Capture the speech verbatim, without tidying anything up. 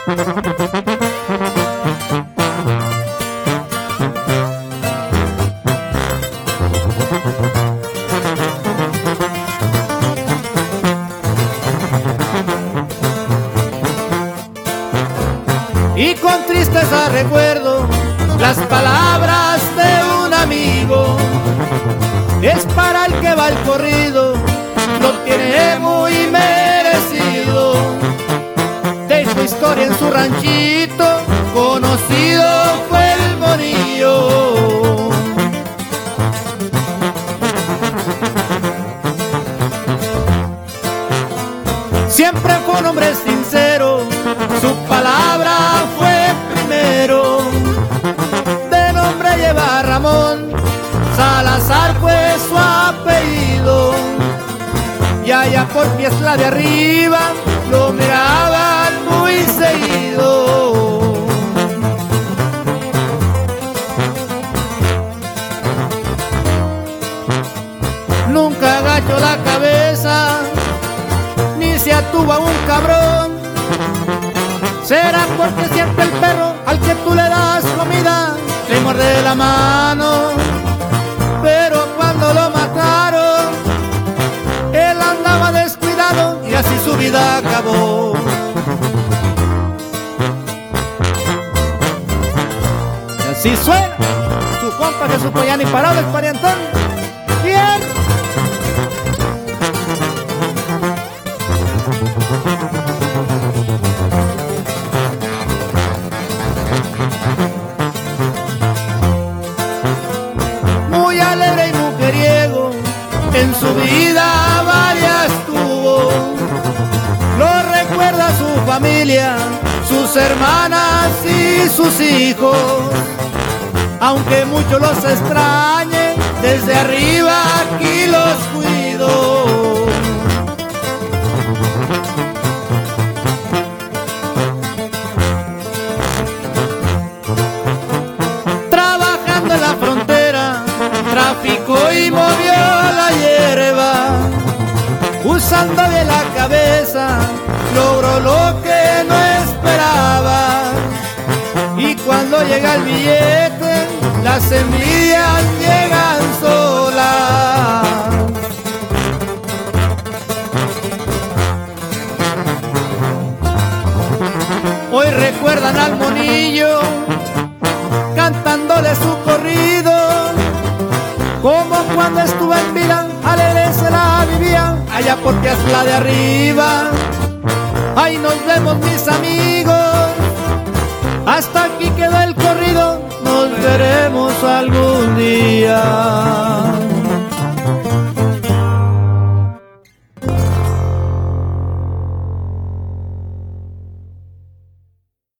Y con tristeza recuerdo las palabras de un amigo: es para el que va el corrido, lo tiene muy merecido. Dejó historia en su ranchito, conocido fue el Monillo. Siempre fue un hombre sincero, su palabra fue primero. De nombre lleva Ramón, Salazar fue su apellido. Y allá por Piesla de arriba lo miraban muy seguido. Nunca agachó la cabeza, ni se atuvo a un cabrón. Será porque siempre el perro al que tú le das comida le muerde la mano. Pero cuando lo mataron, él andaba descuidado y así su vida acabó. Y así suena su compa que supo ya ni parado el parientón. Bien. Muy alegre y mujeriego, en su vida varias tuvo. Lo recuerda su familia, sus hermanas y sus hijos. Aunque muchos los extrañen, desde arriba aquí los cuido. Trabajando en la frontera, traficó y movió la hierba. Usando de la cabeza, logró lo que no esperaba. Y cuando llega el billete, las envidias llegan solas. Hoy recuerdan al Monillo cantándole su corrido, como cuando estuvo en vida, alegre se la vivía, allá por Piesla de arriba. Ahí nos vemos mis amigos, hasta aquí quedó el corrido, nos veremos algún día.